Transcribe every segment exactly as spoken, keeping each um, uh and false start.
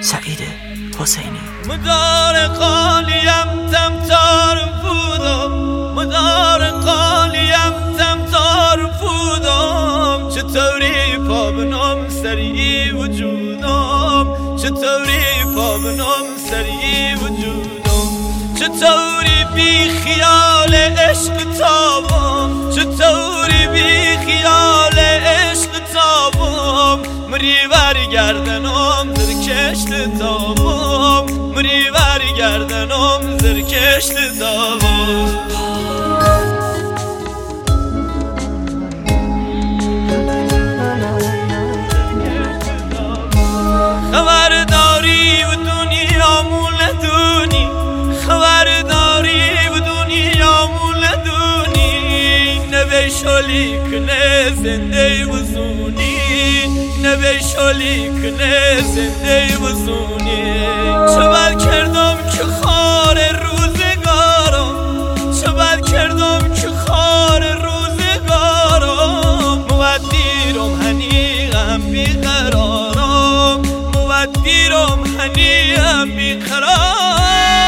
سعید حسینی. مدار قالیم تمتار بودم، مدار قالیم تمتار بودم، چطوری پا بنام سری وجودم، چطوری پا بنام سری وجودم، چطوری بی خیال عشق تابم، چطوری بی خیال عشق تابم، مری برگردنم زر کشت تابم، مری برگردنم زر کشت تابم. خبرداری و دنیامون ندونی، خبرداری و دنیامون ندونی، نبی شلی کنه زنده وزونی، نبی شلی کنه زنده وزونی. چه بد کردم که خار روزگارم، چه بد کردم که خار روزگارم، مودیرم هنیغم بیقرارم، مودیرم هنیغم بیقرارم.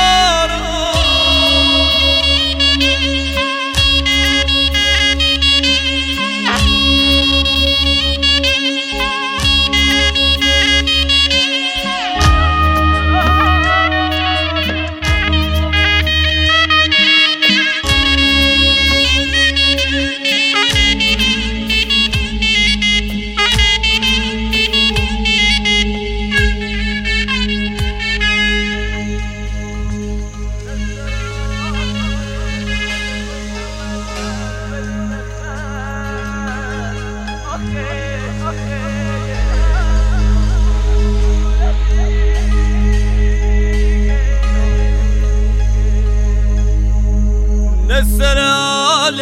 نسرال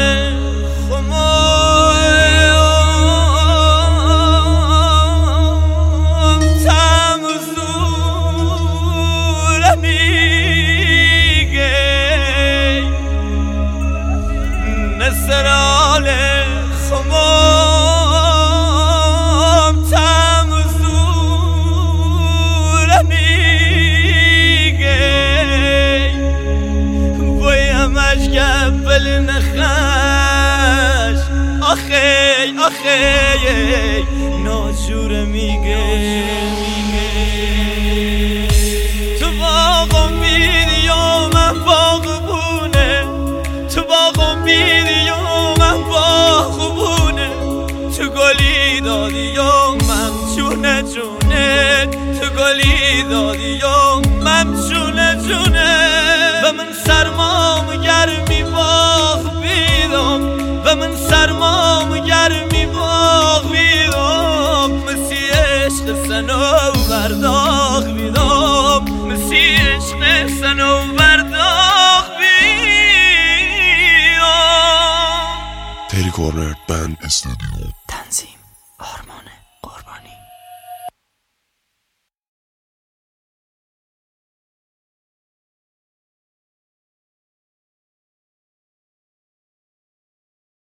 خمام تمزور میگه، نسرال خمام تمزور میگه، بایمش گبل نخش آخی آخی ناجور میگه. تو باغم بیدی و من باغبونه، تو باغم بیدی و من باغبونه، تو گلی دادی و من جونه جونه، تو گلی دادی و من جونه جونه. و من سرمام گرمی باغ بیدم، و من سرمام گرمی باغ بیدم، مسی عشق سنو برداغ بیدم، مسی عشق سنو برداغ بیدم. تری کورنر بند استودیو. تنظیم آرمان.